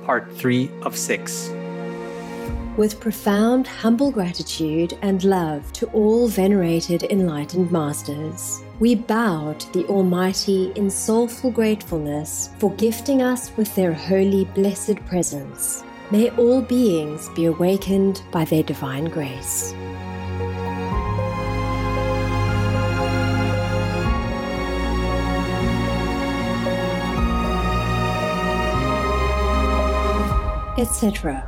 Part 3 of 6. With profound, humble gratitude and love to all venerated enlightened masters, we bow to the Almighty in soulful gratefulness for gifting us with their holy, blessed presence. May all beings be awakened by their divine grace. Etc.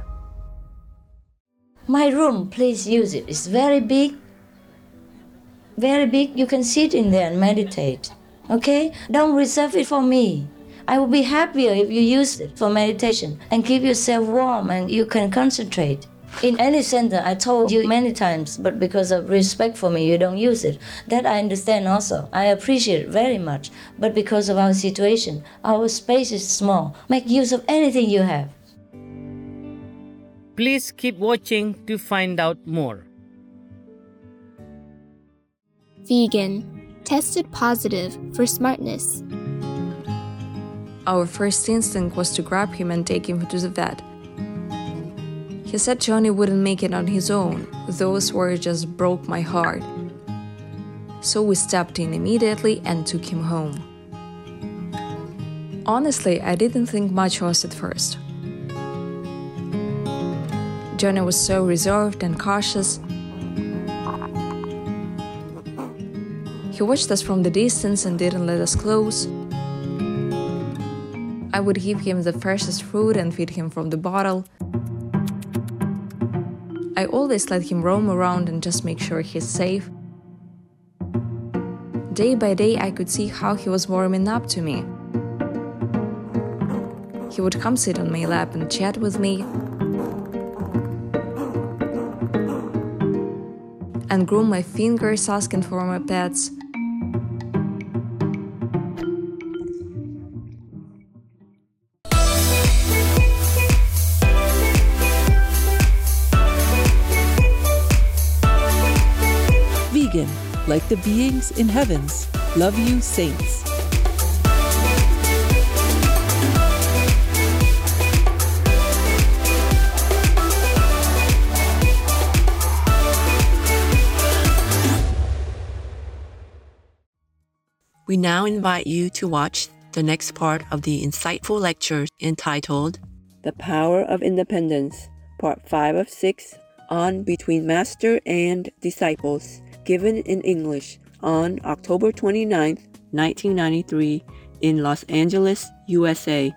My room, please use it. It's very big. Very big. You can sit in there and meditate. Okay? Don't reserve it for me. I will be happier if you use it for meditation and keep yourself warm and you can concentrate. In any center, I told you many times, but because of respect for me, you don't use it. That I understand also. I appreciate it very much. But because of our situation, our space is small. Make use of anything you have. Please keep watching to find out more. Vegan. Tested positive for smartness. Our first instinct was to grab him and take him to the vet. He said Johnny wouldn't make it on his own. Those words just broke my heart. So we stepped in immediately and took him home. Honestly, I didn't think much of us at first. Johnny was so reserved and cautious. He watched us from the distance and didn't let us close. I would give him the freshest fruit and feed him from the bottle. I always let him roam around and just make sure he's safe. Day by day, I could see how he was warming up to me. He would come sit on my lap and chat with me, and groom my fingers asking for my pets. Vegan, like the beings in heavens. Love you, saints. We now invite you to watch the next part of the insightful lecture entitled The Power of Independence, Part 5 of 6, on Between Master and Disciples, given in English on October 29, 1993, in Los Angeles, USA.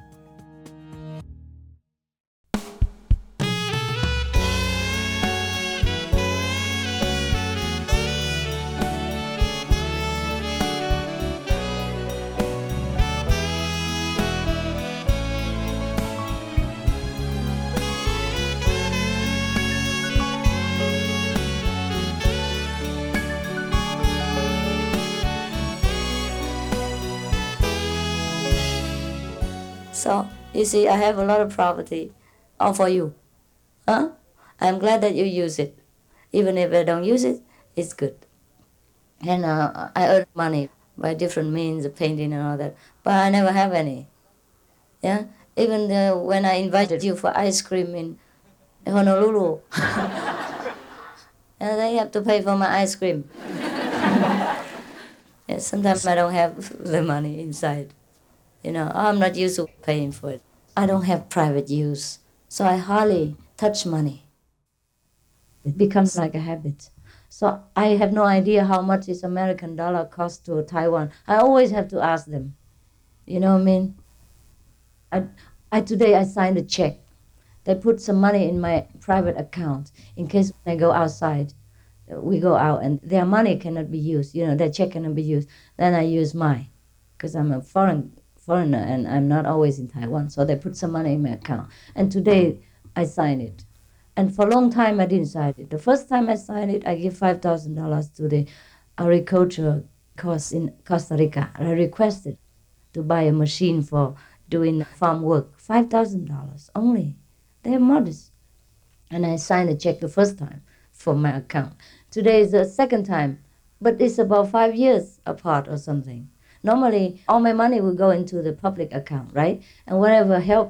So, you see, I have a lot of property, all for you. Huh? I'm glad that you use it. Even if I don't use it, it's good. And I earn money by different means of painting and all that, but I never have any. Yeah? Even when I invited you for ice cream in Honolulu, and they have to pay for my ice cream. Yeah, sometimes I don't have the money inside. You know, I'm not used to paying for it. I don't have private use, so I hardly touch money. It becomes like a habit. So I have no idea how much this American dollar costs to Taiwan. I always have to ask them. You know what I mean? Today I signed a check. They put some money in my private account in case I go outside. We go out and their money cannot be used. You know, their check cannot be used. Then I use mine because I'm a foreigner and I'm not always in Taiwan. So they put some money in my account. And today I signed it. And for a long time I didn't sign it. The first time I signed it, I gave $5,000 to the agriculture course in Costa Rica. I requested to buy a machine for doing farm work. $5,000 only. They're modest. And I signed a check the first time for my account. Today is the second time, but it's about 5 years apart or something. Normally, all my money will go into the public account, right? And whatever help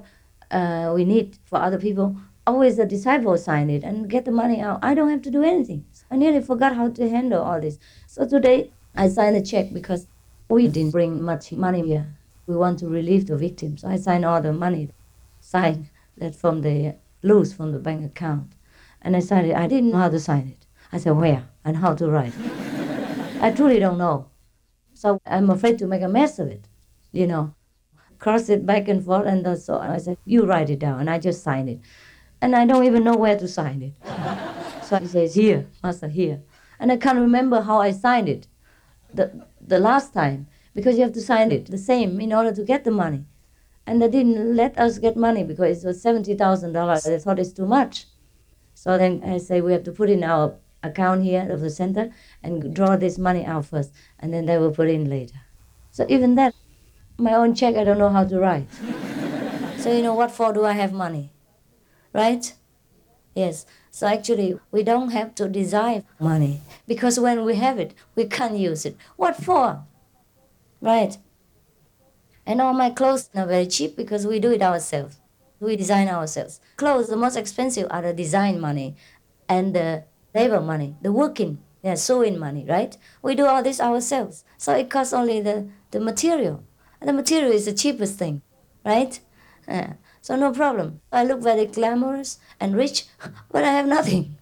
we need for other people, always the disciple sign it and get the money out. I don't have to do anything. I nearly forgot how to handle all this. So today I signed a check because we didn't bring much money here. We want to relieve the victims. So I signed all the money, signed that from the loose from the bank account. And I signed it. I didn't know how to sign it. I said, where and how to write. I truly don't know. So I'm afraid to make a mess of it, cross it back and forth. And so I said, you write it down. And I just signed it. And I don't even know where to sign it. So he says, here, Master, here. And I can't remember how I signed it the last time, because you have to sign it the same in order to get the money. And they didn't let us get money because it was $70,000. They thought it's too much. So then I say, we have to put in our account here of the center and draw this money out first, and then they will put in later. So even that, my own check, I don't know how to write. So what for do I have money? Right? Yes. So actually, we don't have to desire money, because when we have it, we can't use it. What for? Right? And all my clothes are very cheap because we do it ourselves. We design ourselves. Clothes, the most expensive are the design money and the labor money, the working, sewing money, right? We do all this ourselves. So it costs only the material. And the material is the cheapest thing, right? So no problem. I look very glamorous and rich, but I have nothing.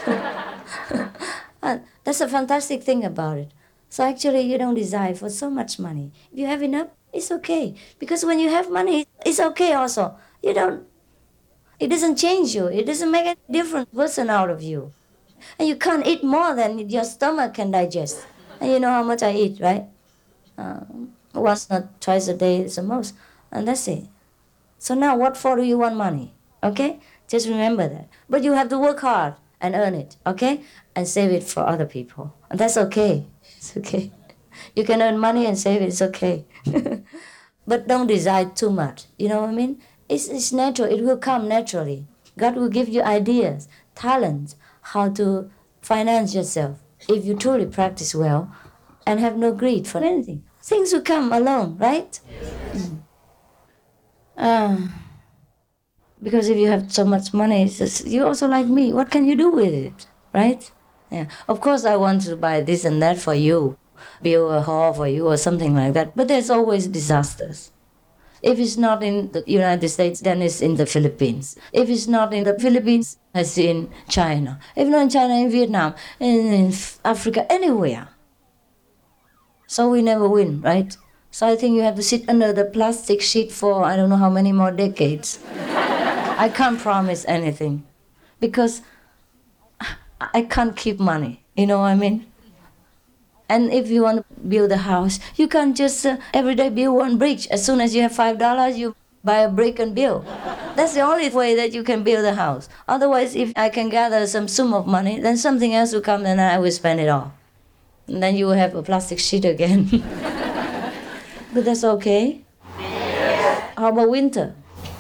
That's a fantastic thing about it. So actually, you don't desire for so much money. If you have enough, it's okay. Because when you have money, it's okay also. It doesn't change you. It doesn't make a different person out of you. And you can't eat more than your stomach can digest. And you know how much I eat, right? Once, not twice a day is the most. And that's it. So now what for do you want money? Okay? Just remember that. But you have to work hard and earn it, okay? And save it for other people. And that's okay. It's okay. You can earn money and save it, it's okay. But don't desire too much. You know what I mean? It's natural. It will come naturally. God will give you ideas, talents, how to finance yourself if you truly practice well and have no greed for anything. Things will come alone, right? Because if you have so much money, it's just, you're also like me. What can you do with it, right? Yeah. Of course, I want to buy this and that for you, build a hall for you or something like that. But there's always disasters. If it's not in the United States, then it's in the Philippines. If it's not in the Philippines, it's in China. If not in China, in Vietnam, in Africa, anywhere. So we never win, right? So I think you have to sit under the plastic sheet for I don't know how many more decades. I can't promise anything because I can't keep money. You know what I mean? And if you want to build a house, you can't just every day build one brick. As soon as you have $5, you buy a brick and build. That's the only way that you can build a house. Otherwise, if I can gather some sum of money, then something else will come and I will spend it all. And then you will have a plastic sheet again. But that's okay. How about winter?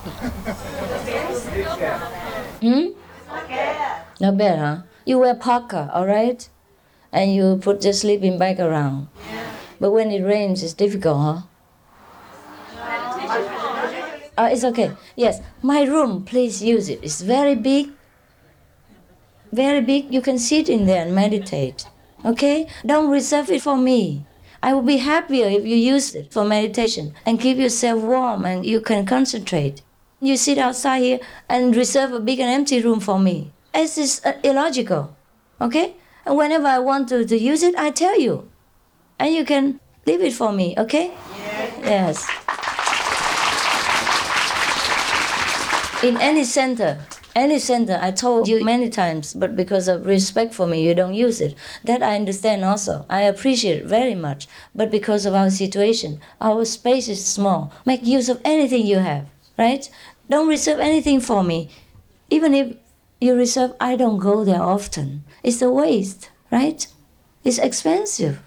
Not bad, huh? You wear parka, all right? And you put your sleeping bag around. But when it rains, it's difficult, huh? It's okay. Yes, my room, please use it. It's very big. Very big. You can sit in there and meditate. Okay? Don't reserve it for me. I will be happier if you use it for meditation and keep yourself warm and you can concentrate. You sit outside here and reserve a big and empty room for me. It's just illogical. Okay? And whenever I want to use it, I tell you. And you can leave it for me, okay? Yes. In any center, I told you many times, but because of respect for me, you don't use it. That I understand also. I appreciate it very much. But because of our situation, our space is small. Make use of anything you have, right? Don't reserve anything for me. Even if you reserve, I don't go there often. It's a waste, right? It's expensive.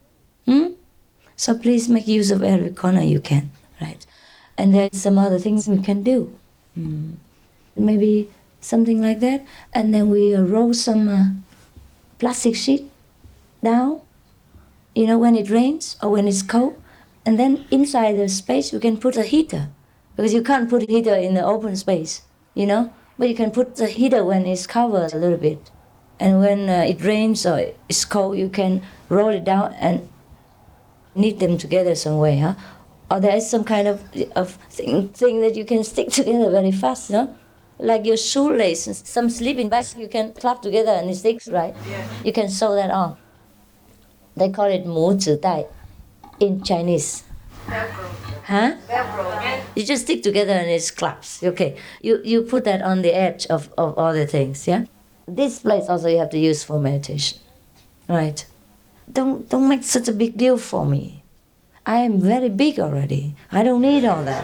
So please make use of every corner you can, right? And there's some other things we can do. Maybe something like that. And then we roll some plastic sheet down, when it rains or when it's cold. And then inside the space, we can put a heater. because you can't put heater in the open space, you know. But you can put the heater when it's covered a little bit. And when it rains or it's cold, you can roll it down and knit them together some way, huh? Or there is some kind of thing that you can stick together very fast, no? Like your shoelace, some sleeping bags you can clap together and it sticks, right? Yeah. You can sew that on. They call it 母子带 in Chinese. Velcro. Huh? Velcro. You just stick together and it claps. Okay. You put that on the edge of all the things, yeah? This place also you have to use for meditation. Right. Don't make such a big deal for me. I am very big already. I don't need all that.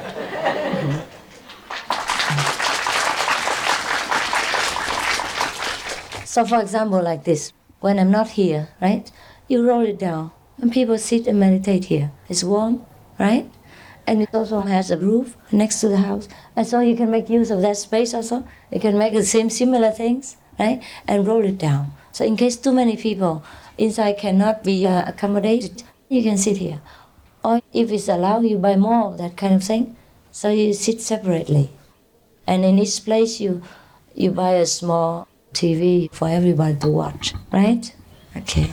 So for example, like this, when I'm not here, right, you roll it down and people sit and meditate here. It's warm, right? And it also has a roof next to the house. And so you can make use of that space also. You can make the same similar things, right? And roll it down. So in case too many people inside cannot be accommodated, you can sit here. Or if it's allowed, you buy more of that kind of thing. So you sit separately. And in each place you buy a small TV for everybody to watch, right? Okay.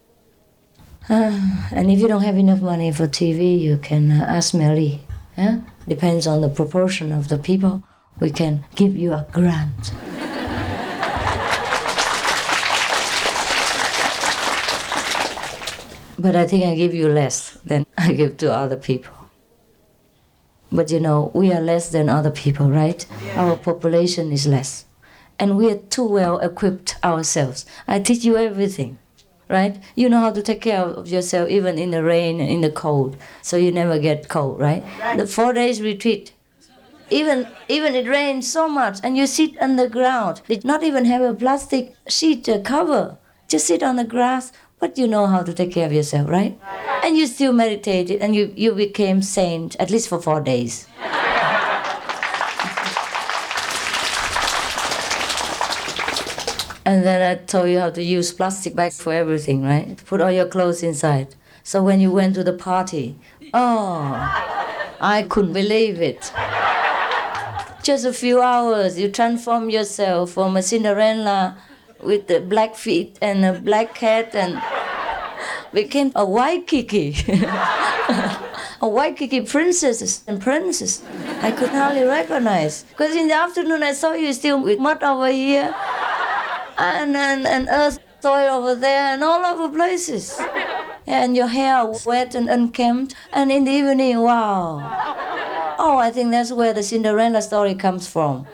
And if you don't have enough money for TV, you can ask Mary. Yeah? Depends on the proportion of the people. We can give you a grant. But I think I give you less than I give to other people. But you know, we are less than other people, right? Yeah. Our population is less. And we are too well equipped ourselves. I teach you everything, right? You know how to take care of yourself even in the rain and in the cold, so you never get cold, right? The 4 days retreat, even it rains so much and you sit on the ground. They not even have a plastic sheet cover. Just sit on the grass, but you know how to take care of yourself, right? And you still meditated and you became saint, at least for 4 days. And then I told you how to use plastic bags for everything, right? Put all your clothes inside. So when you went to the party, I couldn't believe it. Just a few hours, you transform yourself from a Cinderella with the black feet and a black hat and became a Waikiki. A Waikiki princess and princess. I could hardly recognize. Because in the afternoon I saw you still with mud over here. And earth soil over there and all over places. And your hair wet and unkempt. And in the evening, wow. Oh, I think that's where the Cinderella story comes from.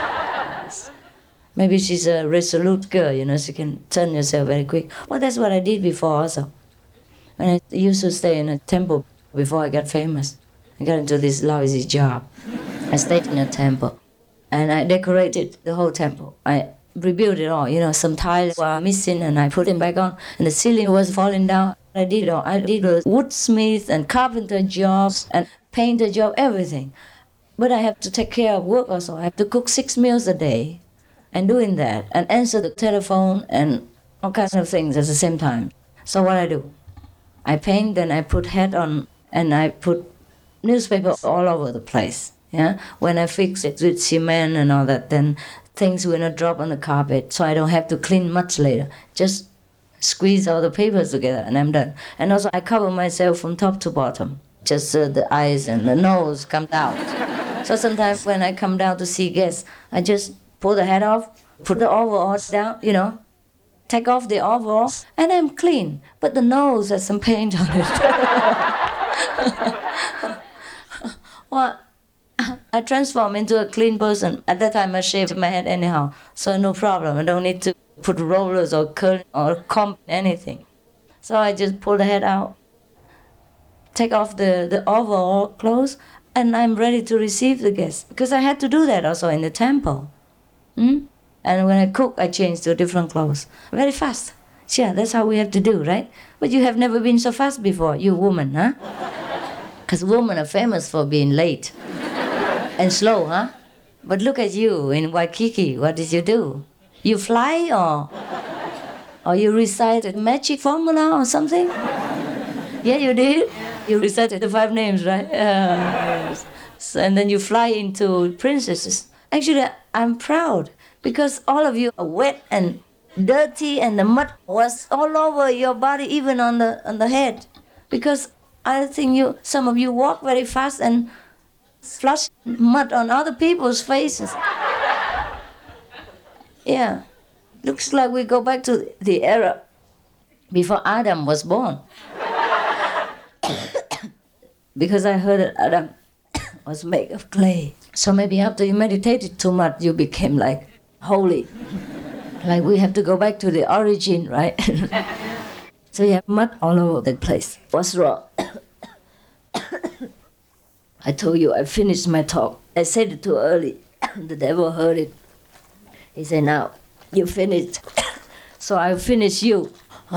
Maybe she's a resolute girl, you know, she can turn herself very quick. Well, that's what I did before also. When I used to stay in a temple before I got famous. I got into this lousy job. I stayed in a temple. And I decorated the whole temple. I rebuilt it all, you know, some tiles were missing and I put them back on and the ceiling was falling down. I did it all. I did a woodsmith and carpenter jobs and painter job, everything. But I have to take care of work also. I have to cook 6 meals a day and doing that and answer the telephone and all kinds of things at the same time. So what I do, I paint, then I put hat on and I put newspaper all over the place. Yeah, when I fix it with cement and all that, then things will not drop on the carpet, so I don't have to clean much later. Just squeeze all the papers together and I'm done. And also I cover myself from top to bottom. Just the eyes and the nose come out. So sometimes when I come down to see guests, I just pull the hat off, put the overalls down, you know, take off the overall, and I'm clean. But the nose has some paint on it. Well, I transform into a clean person. At that time, I shaved my head anyhow, so no problem. I don't need to put rollers or curl or comb anything. So I just pull the head out, take off the overall clothes, and I'm ready to receive the guests. Because I had to do that also in the temple. And when I cook, I change to different clothes. Very fast. Yeah, that's how we have to do, right? But you have never been so fast before, you woman, huh? Because women are famous for being late. And slow, huh? But look at you in Waikiki. What did you do? You fly or you recite a magic formula or something? Yeah, you did? You recited the 5 names, right? Yes. So, and then you fly into princesses. Actually, I'm proud because all of you are wet and dirty, and the mud was all over your body, even on the head. Because I think some of you walk very fast and flush mud on other people's faces. Yeah, looks like we go back to the era before Adam was born. Because I heard that Adam was made of clay. So maybe after you meditated too much, you became like holy. Like we have to go back to the origin, right? So you have mud all over the place. What's wrong? I told you I finished my talk. I said it too early. The devil heard it. He said, now, you finished. So I finish you.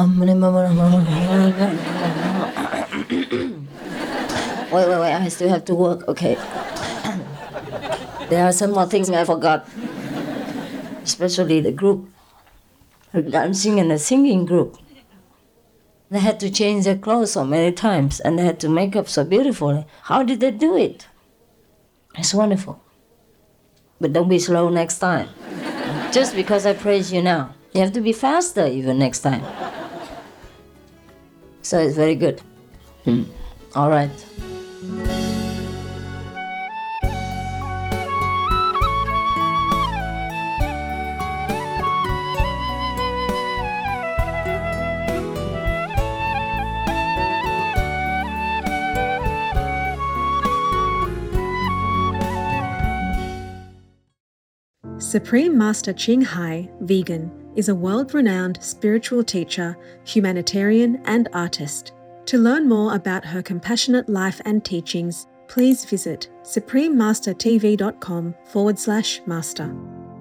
Wait, I still have to work, okay. There are some more things I forgot. Especially the group, the dancing and the singing group. They had to change their clothes so many times, and they had to make up so beautifully. How did they do it? It's wonderful. But don't be slow next time. Just because I praise you now, you have to be faster even next time. So it's very good. All right. Supreme Master Ching Hai, vegan, is a world-renowned spiritual teacher, humanitarian and artist. To learn more about her compassionate life and teachings, please visit suprememastertv.com/master.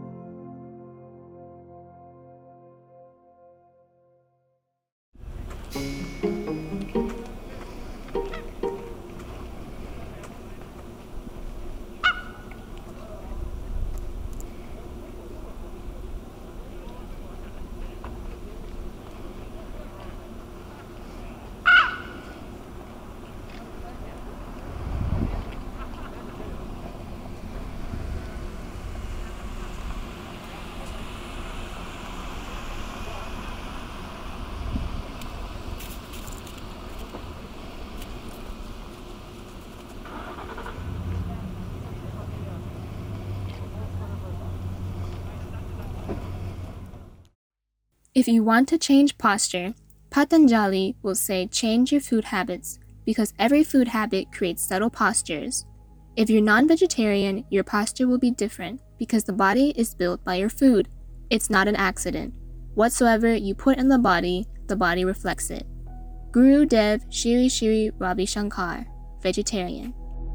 If you want to change posture, Patanjali will say change your food habits because every food habit creates subtle postures. If you're non-vegetarian, your posture will be different because the body is built by your food. It's not an accident. Whatsoever you put in the body reflects it. Guru Dev Shri Shri Ravi Shankar, vegetarian.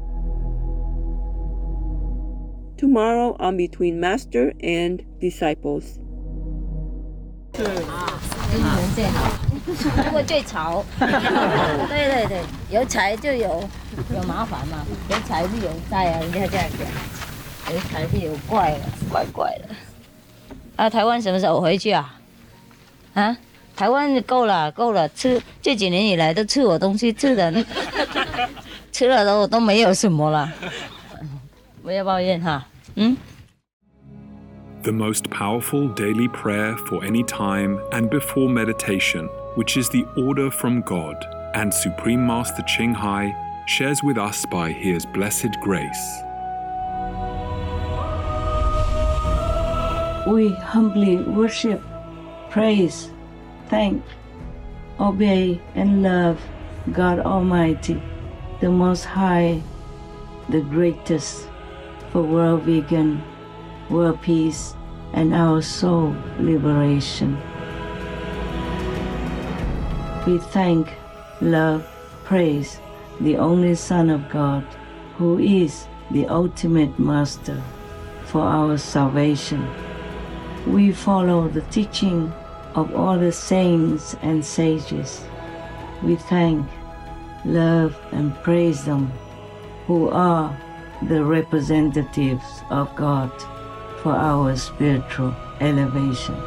Tomorrow on Between Master and Disciples. 金门最好，不过最潮。对，有财就有麻烦嘛，有财就有灾啊，人家这样讲，有财就有怪了，怪的。啊，台湾什么时候回去啊？啊，台湾够了，吃这几年以来都吃我东西吃的，吃了都没有什么了，不要抱怨哈， The most powerful daily prayer for any time and before meditation, which is the order from God, and Supreme Master Ching Hai shares with us by His blessed grace. We humbly worship, praise, thank, obey, and love God Almighty, the Most High, the greatest, for world vegan, world peace, and our soul liberation. We thank, love, praise the only Son of God, who is the ultimate Master for our salvation. We follow the teaching of all the saints and sages. We thank, love, and praise them, who are the representatives of God for our spiritual elevation.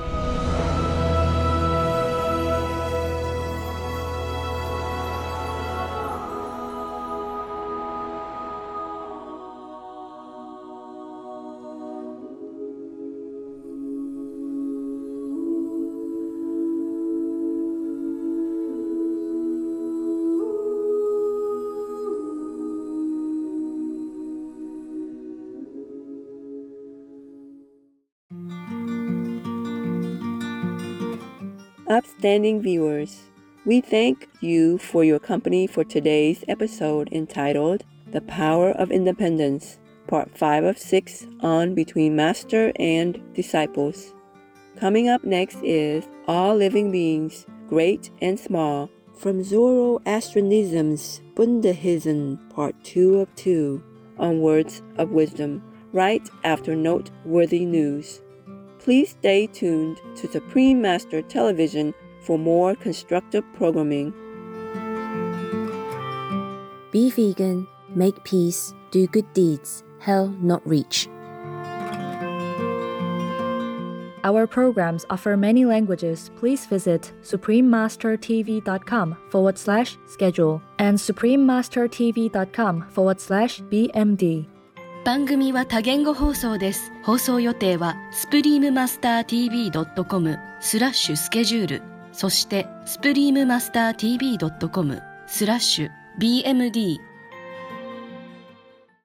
Upstanding viewers, we thank you for your company for today's episode entitled The Power of Independence, Part 5 of 6 on Between Master and Disciples. Coming up next is All Living Beings, Great and Small, from Zoroastrianism's Buddhism, Part 2 of 2, on Words of Wisdom, right after noteworthy news. Please stay tuned to Supreme Master Television for more constructive programming. Be vegan, make peace, do good deeds, hell not reach. Our programs offer many languages. Please visit suprememastertv.com/schedule and suprememastertv.com/BMD。 番組は多言語放送です。放送予定は suprememastertv.com/schedule そして suprememastertv.com/BMD